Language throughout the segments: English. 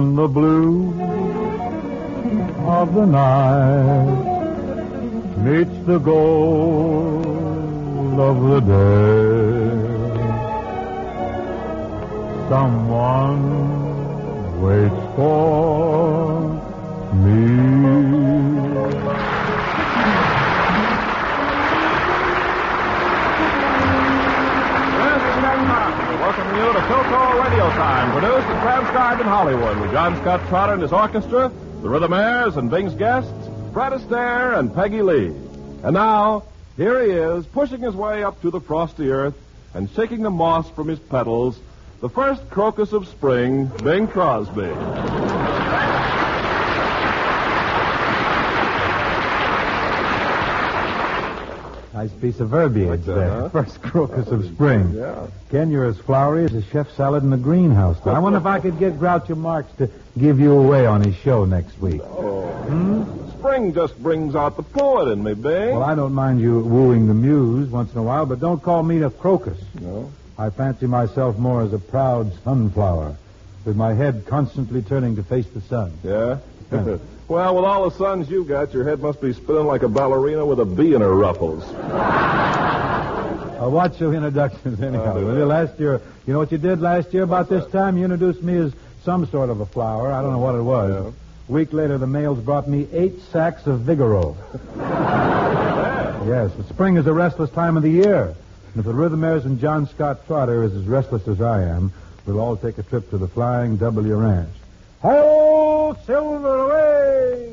when the blue of the night meets the gold of the day. Someone waits for me. Welcoming you to Philco Radio Time, produced and transcribed in Hollywood with John Scott Trotter and his orchestra, the Rhythmaires and Bing's guests, Fred Astaire and Peggy Lee. And now, here he is, pushing his way up to the frosty earth and shaking the moss from his petals, the first crocus of spring, Bing Crosby. Nice piece of verbiage Like that, there. huh? First crocus of spring. Yeah. Ken, you're as flowery as a chef salad in the greenhouse. I wonder if I could get Groucho Marx to give you away on his show next week. Spring just brings out the poet in me, Bing. Well, I don't mind you wooing the muse once in a while, but don't call me a crocus. No? I fancy myself more as a proud sunflower, with my head constantly turning to face the sun. Yeah? Yeah. Well, with all the suns you got, your head must be spinning like a ballerina with a bee in her ruffles. I'll watch your introductions anyhow. Will you? Last year, you know what you did last year about this time? You introduced me as some sort of a flower. I don't know what it was. Yeah. A week later, the mails brought me 8 sacks of Vigoro. Yes, but spring is a restless time of the year. And if the Rhythmaires and John Scott Trotter is as restless as I am, we'll all take a trip to the Flying W Ranch. Ho, silver away!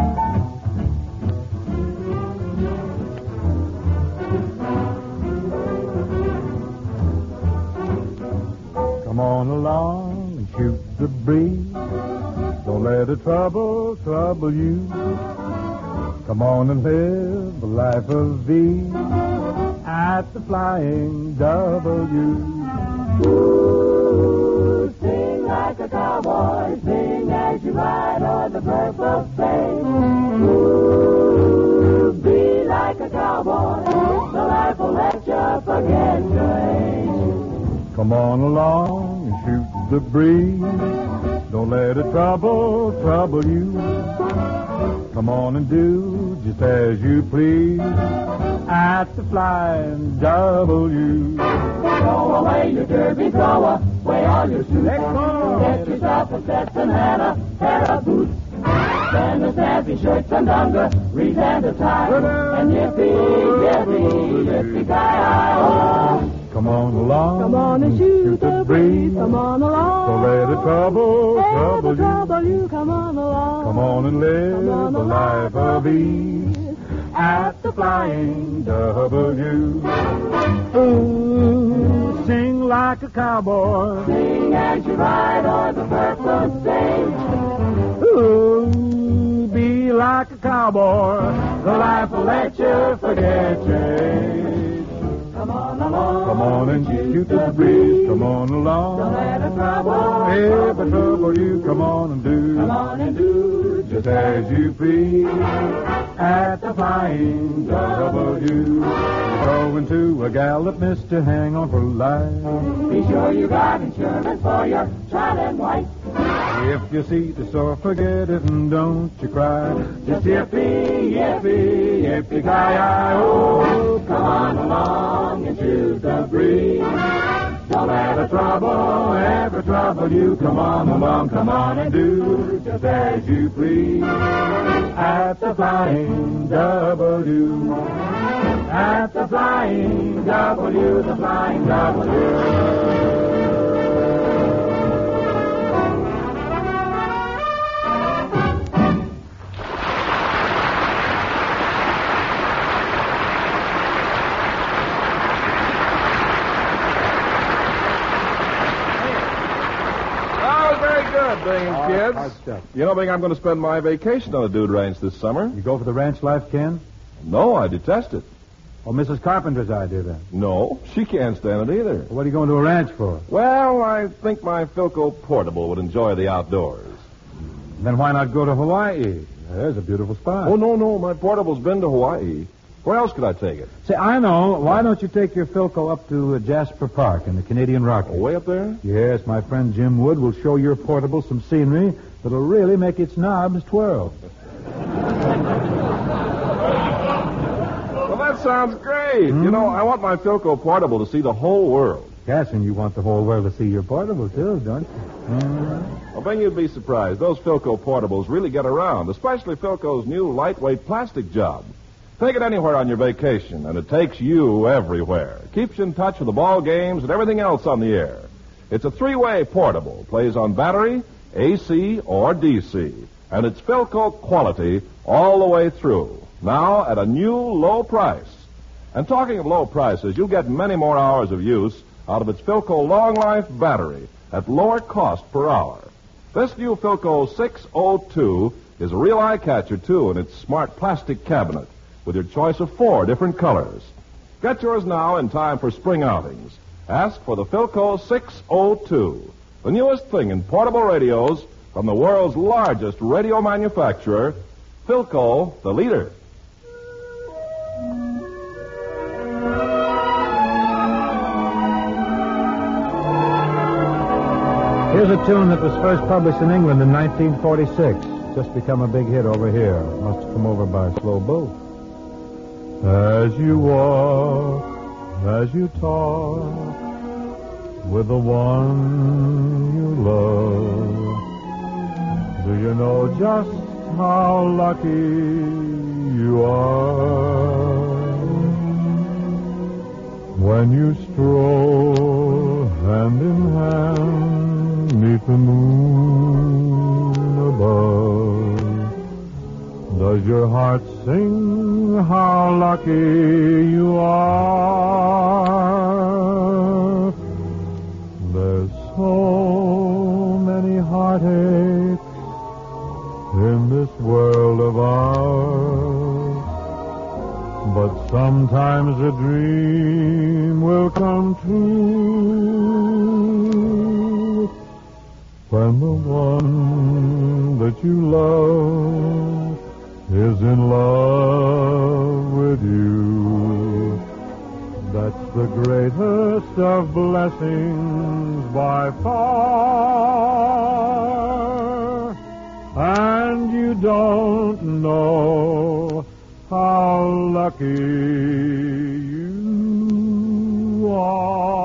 Come on along and shoot the breeze. Don't let a trouble you. Come on and live a life of ease at the Flying W. Ooh, sing like a cowboy, sing as you ride on the purple sage. Ooh, be like a cowboy, the life will let you forget your age. Come on along and shoot the breeze. Don't let a trouble you. Come on and do just as you please at the Flying W. Throw away your derby thrower, weigh all your suits. Get yourself a Stetson and a pair of boots. Then a snappy shirts and dungarees and a tie. And yippee-ki-yay-oh. Come on along. Come on and shoot the breeze. Come on along. Don't let a trouble you. Come on along. Come on and live Come on a along. life of ease at the Flying W. Ooh, sing like a cowboy. Sing as you ride on the purple stage. Ooh, be like a cowboy. The life will let you forget your age. Come on along. Come on and shoot the breeze. Come on Don't along. let it trouble. Every trouble you come on and do. Come on and do Just as you please at the Flying W. Going to a gallop, mister, hang on for life. Be sure you got insurance for your child and wife. If you see the store, forget it and don't you cry. Just yippee-ki-yay-oh. Come on along and shoot the breeze. Don't let a trouble ever trouble you. Come on along, come on and do just as you please at the Flying W. At the Flying W, the Flying W. Bing, kids. You know, Bing, I'm going to spend my vacation on a dude ranch this summer. You go for the ranch life, Ken? No, I detest it. Oh, Mrs. Carpenter's idea, then. No, she can't stand it either. What are you going to a ranch for? Well, I think my Philco Portable would enjoy the outdoors. Then why not go to Hawaii? There's a beautiful spot. Oh, no, my Portable's been to Hawaii. Where else could I take it? Say, I know. Why don't you take your Philco up to Jasper Park in the Canadian Rockies? Way up there? Yes, my friend Jim Wood will show your portable some scenery that'll really make its knobs twirl. Well, that sounds great. You know, I want my Philco portable to see the whole world. Yes, and you want the whole world to see your portable, too, don't you? Well, Ben, you'd be surprised. Those Philco portables really get around, especially Philco's new lightweight plastic job. Take it anywhere on your vacation, and it takes you everywhere. Keeps you in touch with the ball games and everything else on the air. It's a three-way portable, plays on battery, AC, or DC, and it's Philco quality all the way through. Now at a new low price. And talking of low prices, you'll get many more hours of use out of its Philco Long Life battery at lower cost per hour. This new Philco 602 is a real eye-catcher, too, in its smart plastic cabinet with your choice of 4 different colors. Get yours now in time for spring outings. Ask for the Philco 602, the newest thing in portable radios from the world's largest radio manufacturer, Philco, the leader. Here's a tune that was first published in England in 1946. Just become a big hit over here. Must have come over by a slow boat. As you walk, as you talk with the one you love, do you know just how lucky you are when you stroll hand in hand 'neath the moon above? Does your heart sing how lucky you are? There's so many heartaches in this world of ours, but sometimes a dream will come true when the one that you love is in love with you. That's the greatest of blessings by far. And you don't know how lucky you are.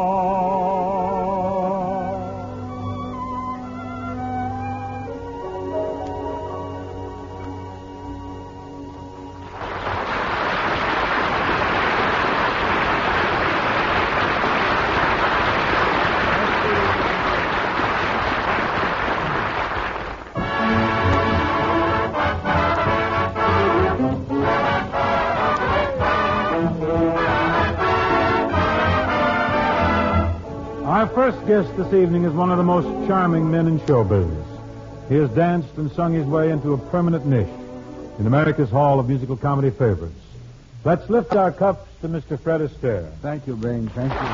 Our first guest this evening is one of the most charming men in show business. He has danced and sung his way into a permanent niche in America's Hall of Musical Comedy Favorites. Let's lift our cups to Mr. Fred Astaire. Thank you, Bing. Thank you.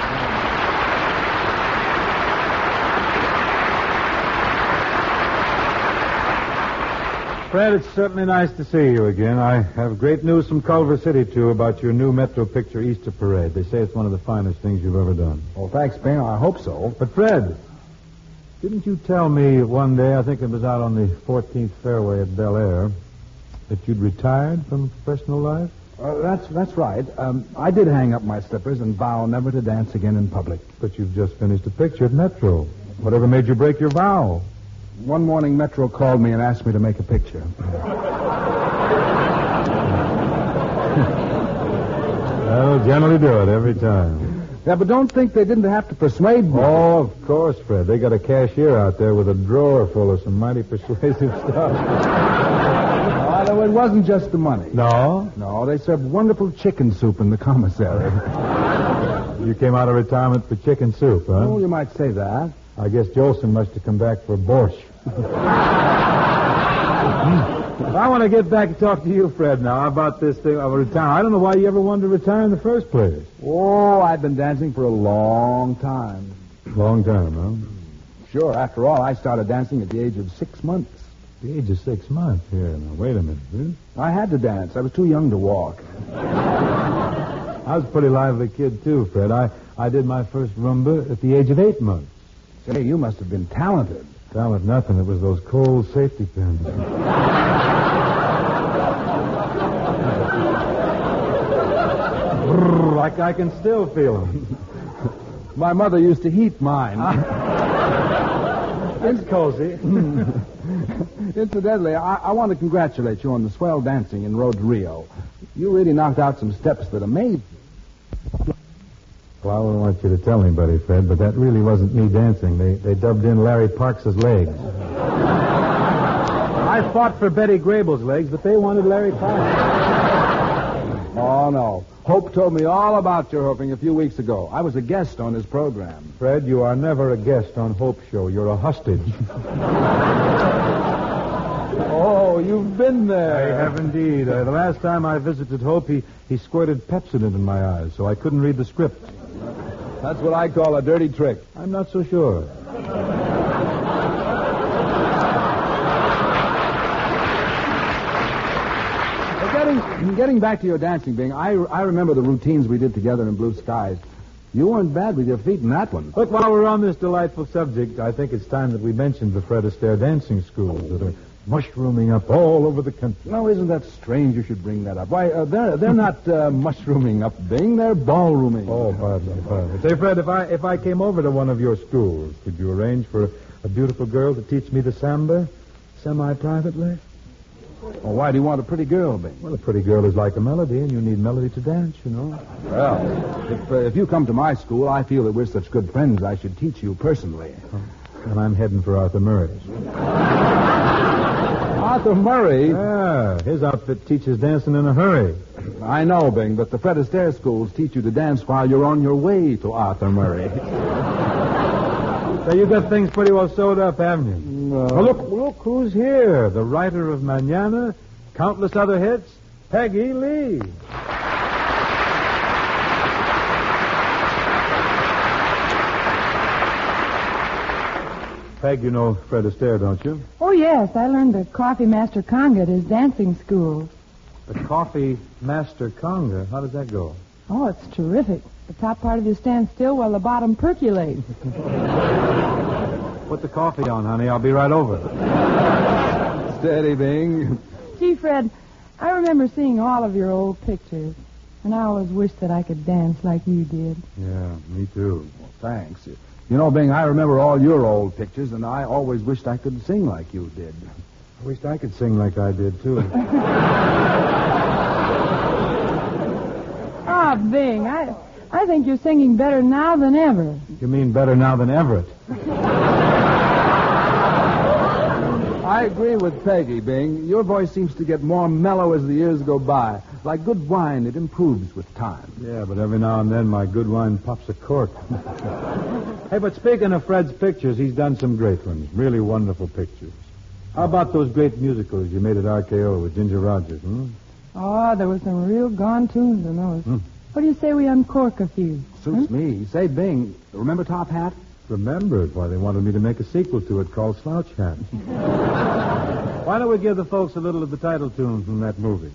Fred, it's certainly nice to see you again. I have great news from Culver City, too, about your new Metro picture, Easter Parade. They say it's one of the finest things you've ever done. Well, thanks, Bing. I hope so. But, Fred, didn't you tell me one day, I think it was out on the 14th Fairway at Bel Air, that you'd retired from professional life? That's right. I did hang up my slippers and vow never to dance again in public. But you've just finished a picture at Metro. Whatever made you break your vow? One morning, Metro called me and asked me to make a picture. They'll generally do it every time. Yeah, but don't think they didn't have to persuade me. Oh, of course, Fred. They got a cashier out there with a drawer full of some mighty persuasive stuff. No, it wasn't just the money. No? No, they served wonderful chicken soup in the commissary. You came out of retirement for chicken soup, huh? Oh, you might say that. I guess Jolson must have come back for borscht. I want to get back and talk to you, Fred, now, about this thing of retiring. I don't know why you ever wanted to retire in the first place. Oh, I've been dancing for a long time. Long time, huh? Sure, after all, I started dancing at the age of 6 months. The age of 6 months. Here, now, wait a minute. I had to dance. I was too young to walk. I was a pretty lively kid, too, Fred. I did my first rumba at the age of 8 months. Say, you must have been talented. Talent nothing. It was those cold safety pins. I can still feel them. My mother used to heat mine. It's cozy. Incidentally, I want to congratulate you on the swell dancing in Road to Rio. You really knocked out some steps that amazed me. Well, I don't want you to tell anybody, Fred, but that really wasn't me dancing. They dubbed in Larry Parks' legs. I fought for Betty Grable's legs, but they wanted Larry Parks. Oh, no. Hope told me all about your hooping a few weeks ago. I was a guest on his program. Fred, you are never a guest on Hope's show. You're a hostage. Oh, you've been there. I have indeed. The last time I visited Hope, he squirted Pepsodent in my eyes, so I couldn't read the script. That's what I call a dirty trick. I'm not so sure. Getting back to your dancing, Bing, I remember the routines we did together in Blue Skies. You weren't bad with your feet in that one. Look, while we're on this delightful subject, I think it's time that we mentioned the Fred Astaire dancing schools that are mushrooming up all over the country. No, isn't that strange you should bring that up? Why, they're not mushrooming up, Bing. They're ballrooming. Oh, pardon. Say, Fred, if I came over to one of your schools, could you arrange for a beautiful girl to teach me the samba semi-privately? Well, why do you want a pretty girl, Bing? Well, a pretty girl is like a melody, and you need melody to dance, you know. Well, if you come to my school, I feel that we're such good friends, I should teach you personally. And I'm heading for Arthur Murray's. Arthur Murray? Yeah, his outfit teaches dancing in a hurry. I know, Bing, but the Fred Astaire schools teach you to dance while you're on your way to Arthur Murray. So you got things pretty well sewed up, haven't you? Oh, look who's here. The writer of Mañana, countless other hits, Peggy Lee. Peg, you know Fred Astaire, don't you? Oh, yes. I learned the Coffee Master Conga at his dancing school. The Coffee Master Conga? How does that go? Oh, it's terrific. The top part of you stands still while the bottom percolates. Put the coffee on, honey. I'll be right over. Steady, Bing. Gee, Fred, I remember seeing all of your old pictures, and I always wished that I could dance like you did. Yeah, me too. Well, thanks. You know, Bing, I remember all your old pictures, and I always wished I could sing like you did. I wished I could sing like I did, too. Ah, Bing, I think you're singing better now than ever. You mean better now than Everett? I agree with Peggy, Bing. Your voice seems to get more mellow as the years go by. Like good wine, it improves with time. Yeah, but every now and then my good wine pops a cork. Hey, but speaking of Fred's pictures, he's done some great ones. Really wonderful pictures. How about those great musicals you made at RKO with Ginger Rogers, Oh, there were some real gone tunes in those. What do you say we uncork a few? Suits me. Say, Bing, remember Top Hat? Remembered. Why, they wanted me to make a sequel to it called Slouch Hat. Why don't we give the folks a little of the title tune from that movie?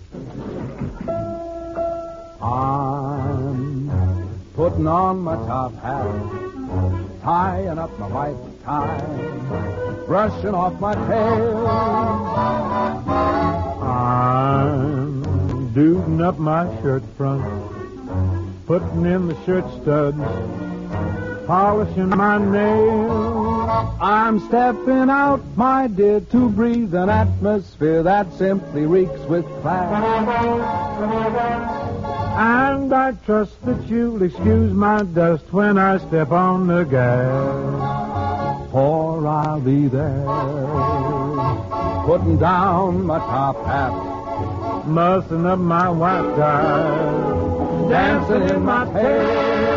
I'm putting on my top hat, tying up my white tie, brushing off my tail. I'm duding up my shirt front, putting in the shirt studs, polishing my nails. I'm stepping out, my dear, to breathe an atmosphere that simply reeks with class. And I trust that you'll excuse my dust when I step on the gas. For I'll be there, putting down my top hat, mussing up my white tie, dancing in my tail.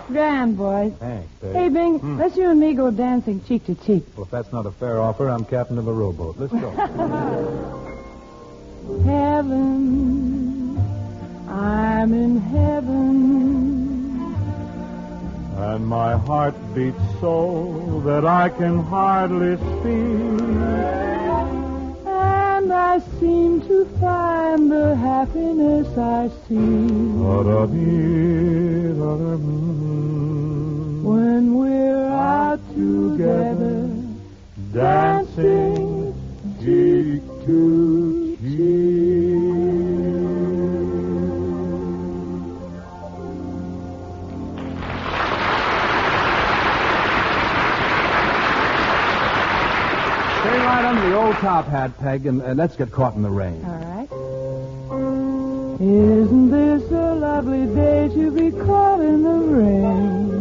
Grand, boys. Thanks, Peg. Hey, Bing, let's you and me go dancing cheek to cheek. Well, if that's not a fair offer, I'm captain of a rowboat. Let's go. Heaven, I'm in heaven. And my heart beats so that I can hardly speak. And I seem to find the happiness I seek when we're out together, dancing cheek to cheek. Stay right under the old top hat, Peg, and let's get caught in the rain. All right. Isn't this a lovely day to be caught in the rain?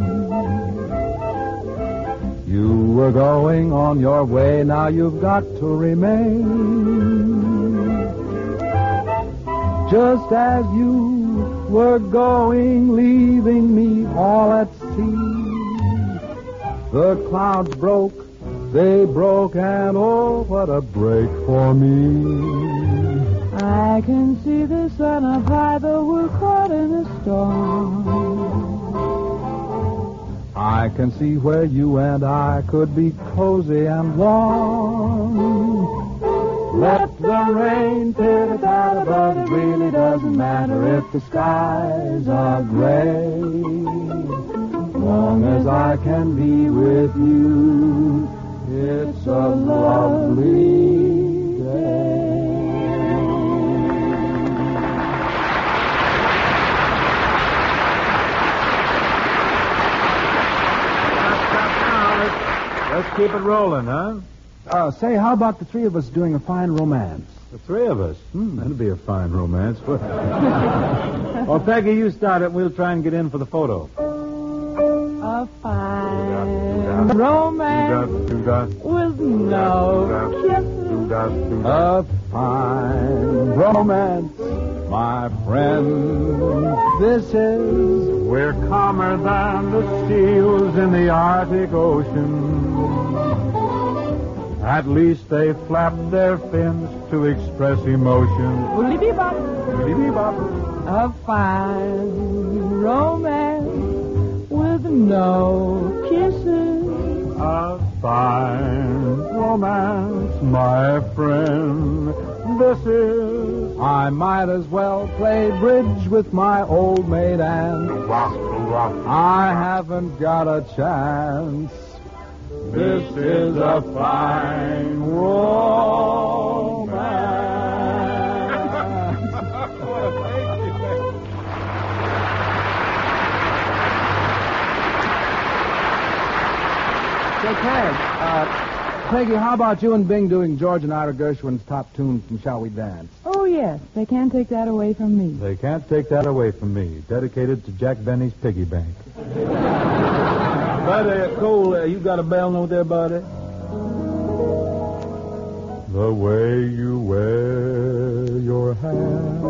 You were going on your way, now you've got to remain. Just as you were going, leaving me all at sea. The clouds broke, they broke, and oh, what a break for me. I can see the sun up high, though we're caught in a storm. I can see where you and I could be cozy and warm. Let the rain pitter-patter, but it really doesn't matter if the skies are gray. Long as I can be with you, it's a lovely day. Let's keep it rolling, huh? Say, how about the three of us doing a fine romance? The three of us. That'd be a fine romance. Well, Peggy, you start it, and we'll try and get in for the photo. A fine romance with no kisses. A fine romance, my friend. This is. We're calmer than the seals in the Arctic Ocean. At least they flap their fins to express emotion. A fine romance with no kisses. A fine romance, my friend. This is. I might as well play bridge with my old maid Anne. I haven't got a chance. This is a fine romance. Say, Peggy, how about you and Bing doing George and Ira Gershwin's top tune from Shall We Dance? Oh, yes. They can't take that away from me. They can't take that away from me. Dedicated to Jack Benny's piggy bank. Buddy, Cole, you got a bell note there, buddy? The way you wear your hat,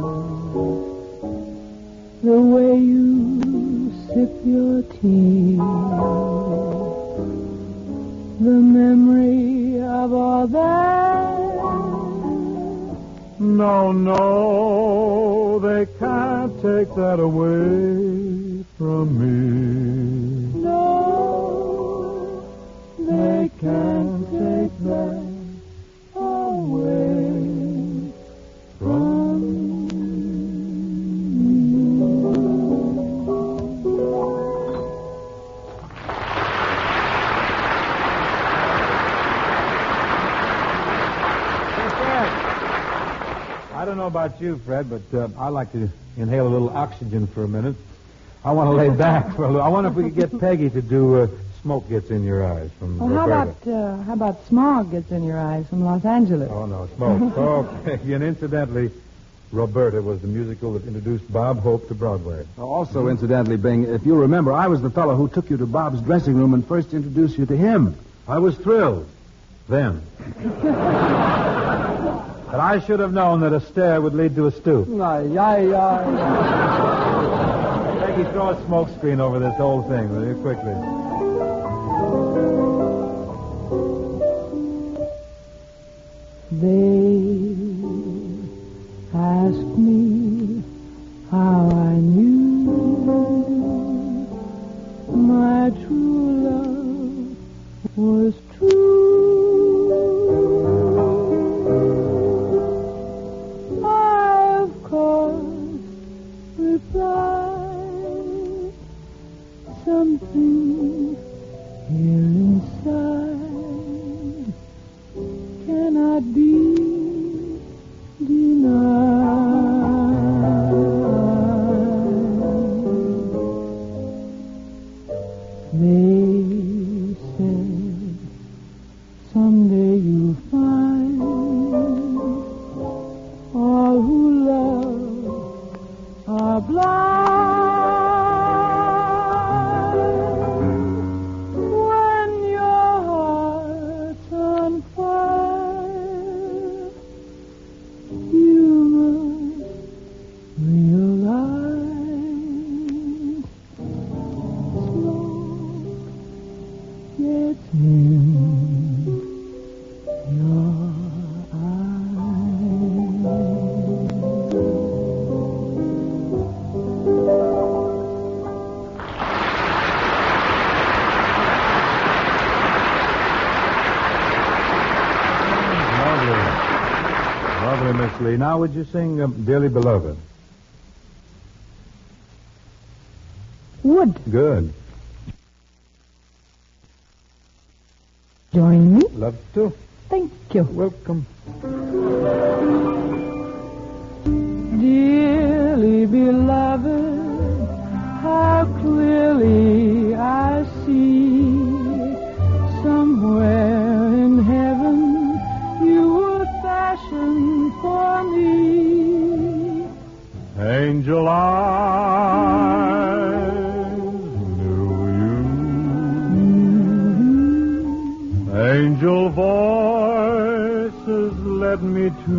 The way you sip your tea, the memory of all that. No, they can't take that away from me. No, they can't take that away from me. I don't know about you, Fred, but I like to inhale a little oxygen for a minute. I want to lay back for a little. I wonder if we could get Peggy to do Smoke Gets in Your Eyes from Well, Roberta. how about Smog Gets in Your Eyes from Los Angeles? Oh, no, Smoke. Okay. And incidentally, Roberta was the musical that introduced Bob Hope to Broadway. Also, incidentally, Bing, if you remember, I was the fellow who took you to Bob's dressing room and first introduced you to him. I was thrilled then. But I should have known that a stare would lead to a stoop. Hey, Peggy, throw a smoke screen over this whole thing, will you, quickly? They asked me how I knew my true love was true. I, of course, replied, something here inside cannot be denied. They said, someday you'll find all who love are blind. When your heart's on fire, you must realize smoke gets in your Lovely, Miss Lee. Now, would you sing Dearly Beloved? Would Good. join me? Love to. Thank you. Welcome. Dearly beloved, how clearly I see somewhere in heaven you were fashioned for me. Angel eyes knew you. Angel voices led me to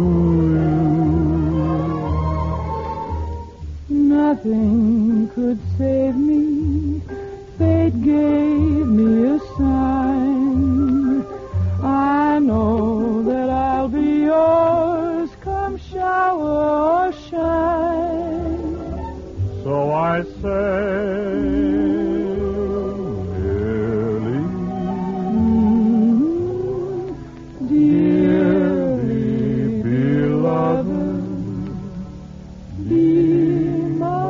you. Nothing could save me. Fate gave me a sign. I know that I'll be yours come shower or shine. So I say, dearly, Dearly beloved, be mine.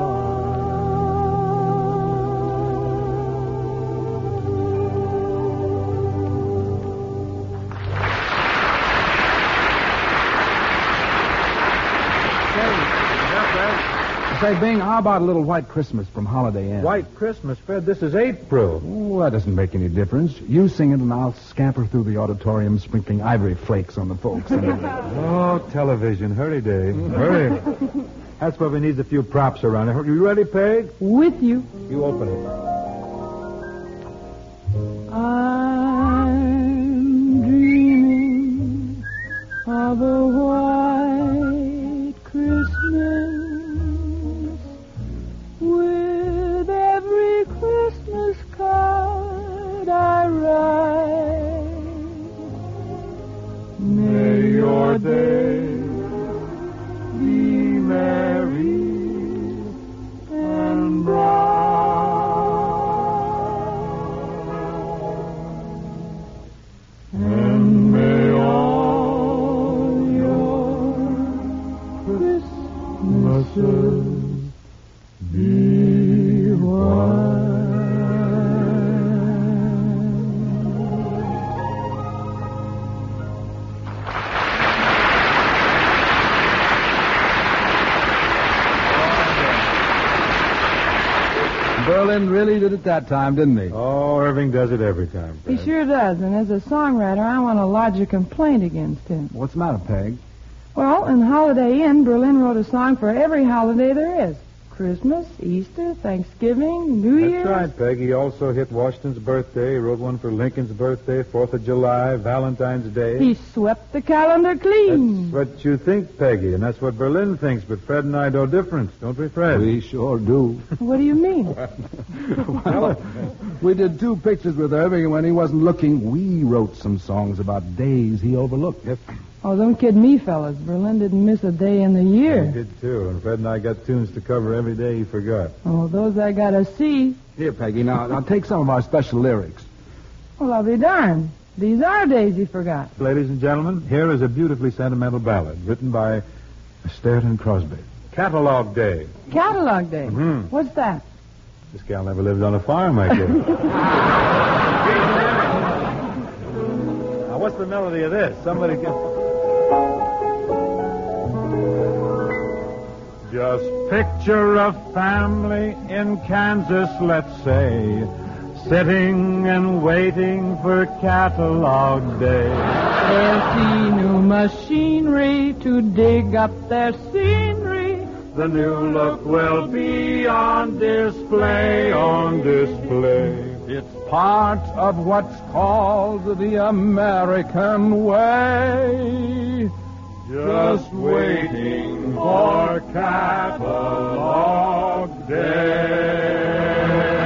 Say, Bing, how about a little White Christmas from Holiday Inn? White Christmas, Fred. This is April. Oh, that doesn't make any difference. You sing it, and I'll scamper through the auditorium sprinkling ivory flakes on the folks. Oh, television. Hurry, Dave. Hurry. That's why we need a few props around here. You ready, Peg? With you. You open it. I'm dreaming of a white Christmas with every Christmas card I write. May your day be merry and bright. And may all your Christmases be white. Berlin really did it that time, didn't he? Oh, Irving does it every time, He Fred. sure does, and as a songwriter, I want to lodge a complaint against him. What's the matter, Peg? Well, in Holiday Inn, Berlin wrote a song for every holiday there is. Christmas, Easter, Thanksgiving, New Year. That's right, Peg. He also hit Washington's birthday. He wrote one for Lincoln's birthday, 4th of July, Valentine's Day. He swept the calendar clean. That's what you think, Peggy, and that's what Berlin thinks. But Fred and I know different, don't we, Fred? We sure do. What do you mean? Well, we did 2 pictures with Irving, and when he wasn't looking, we wrote some songs about days he overlooked. Yes. Oh, don't kid me, fellas. Berlin didn't miss a day in the year. He did, too, and Fred and I got tunes to cover every day he forgot. Oh, those I gotta see. Here, Peggy, now take some of our special lyrics. Well, I'll be darned. These are days he forgot. Ladies and gentlemen, here is a beautifully sentimental ballad written by Sterling Crosby. Catalog Day. Catalog day. Mhm. What's that? This gal never lived on a farm, I guess. Now, what's the melody of this? Somebody can... Just picture a family in Kansas, let's say, sitting and waiting for catalog day. They'll see new machinery to dig up their scenery. The new look will be on display, It's part of what's called the American way. Just waiting for catalog day.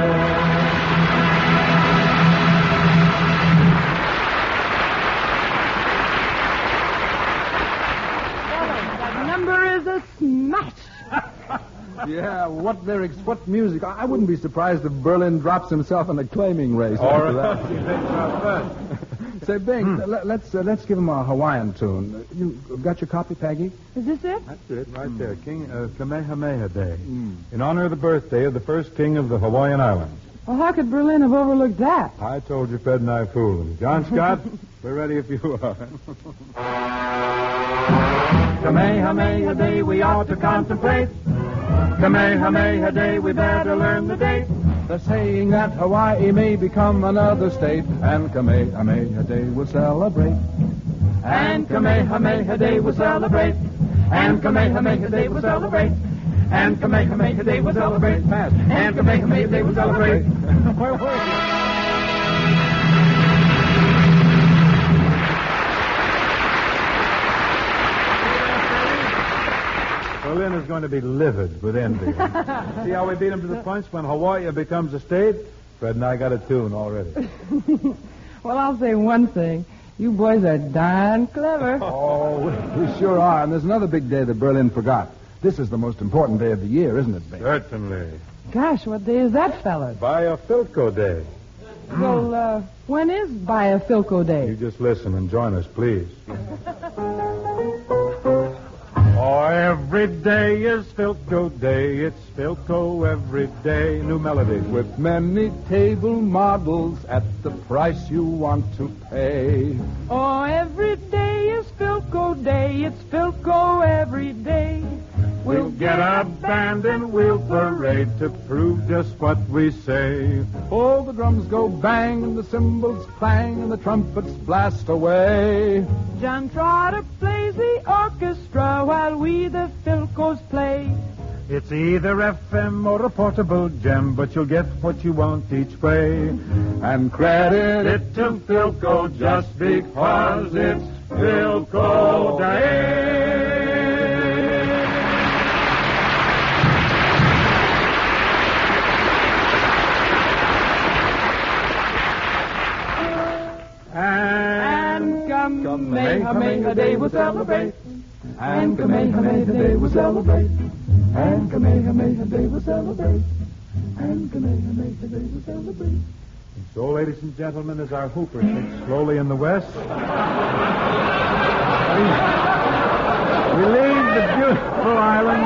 That number is a smash. Yeah, what lyrics, what music. I wouldn't be surprised if Berlin drops himself in the claiming race after that. Say, Bing, let's give him a Hawaiian tune. You got your copy, Peggy? Is this it? That's it, right there. King Kamehameha Day. In honor of the birthday of the first king of the Hawaiian Islands. Well, how could Berlin have overlooked that? I told you Fred and I fooled him. John Scott, we're ready if you are. Kamehameha Day we ought to contemplate. Kamehameha Day we better learn the date. The saying that Hawaii may become another state, and Kamehameha Day we'll celebrate. And Kamehameha Day we'll celebrate. And Kamehameha Day we'll celebrate. And Kamehameha Day we'll celebrate. Fast. And Kamehameha Day we'll celebrate. Where were you? Berlin is going to be livid with envy. See how we beat him to the punch? When Hawaii becomes a state, Fred and I got a tune already. Well, I'll say one thing. You boys are darn clever. Oh, we sure are. And there's another big day that Berlin forgot. This is the most important day of the year, isn't it, Bing? Certainly. Gosh, what day is that, fellas? Biofilco Day. Well, when is Biofilco You Day? just listen and join us, please. Oh, every day is Filco Day. It's Filco every day. New melody. With many table models at the price you want to pay. Oh, every day is Filco Day. It's Filco every day. We'll get a band and we'll parade to prove just what we say. Oh, the drums go bang and the cymbals clang and the trumpets blast away. John Trotter plays the orchestra while we the Filcos play. It's either FM or a portable gem, but you'll get what you want each way. And credit It to Filco just because it's Filco Day. And Kamehameha Day we'll celebrate. And Kamehameha Day we'll celebrate. And Kamehameha Day we'll celebrate. And Kamehameha Day we'll celebrate. So, ladies and gentlemen, as our Hooper sinks slowly in the west, we leave the beautiful island.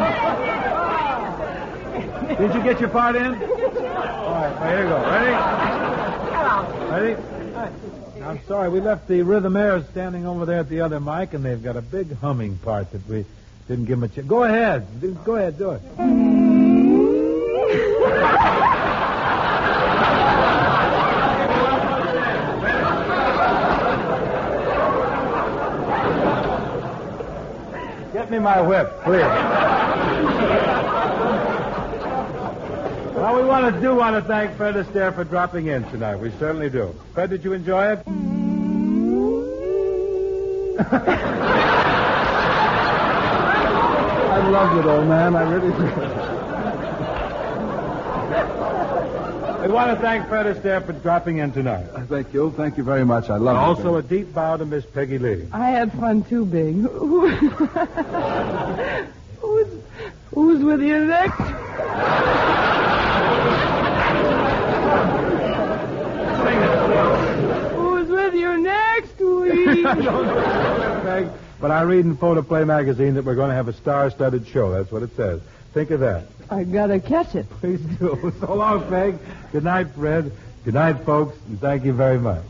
Did you get your part in? All right, well, here you go. Ready? Ready? I'm sorry, we left the Rhythmaires standing over there at the other mic, and they've got a big humming part that we didn't give them a chance. Go ahead. Go ahead, do it. Get me my whip, please. Well, we want to thank Fred Astaire for dropping in tonight. We certainly do. Fred, did you enjoy it? I loved it, old man. I really did. We want to thank Fred Astaire for dropping in tonight. Thank you. Thank you very much. I love it. Also, a deep bow to Miss Peggy Lee. I had fun too, Big. Who's with you next? Who's with you next week? Peg, but I read in Photoplay magazine that we're going to have a star-studded show. That's what it says. Think of that. I gotta catch it. Please do. So long, Peg. Good night, Fred. Good night, folks, and thank you very much.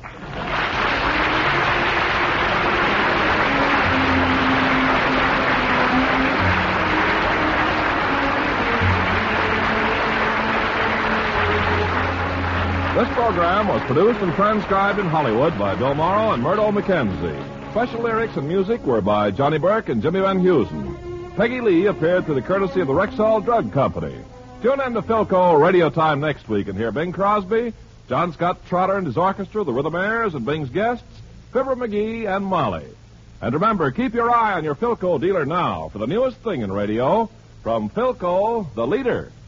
This program was produced and transcribed in Hollywood by Bill Morrow and Murdo McKenzie. Special lyrics and music were by Johnny Burke and Jimmy Van Heusen. Peggy Lee appeared through the courtesy of the Rexall Drug Company. Tune in to Philco Radio Time next week and hear Bing Crosby, John Scott Trotter and his orchestra, the Rhythmaires, and Bing's guests, Fibber McGee and Molly. And remember, keep your eye on your Philco dealer now for the newest thing in radio from Philco, the leader.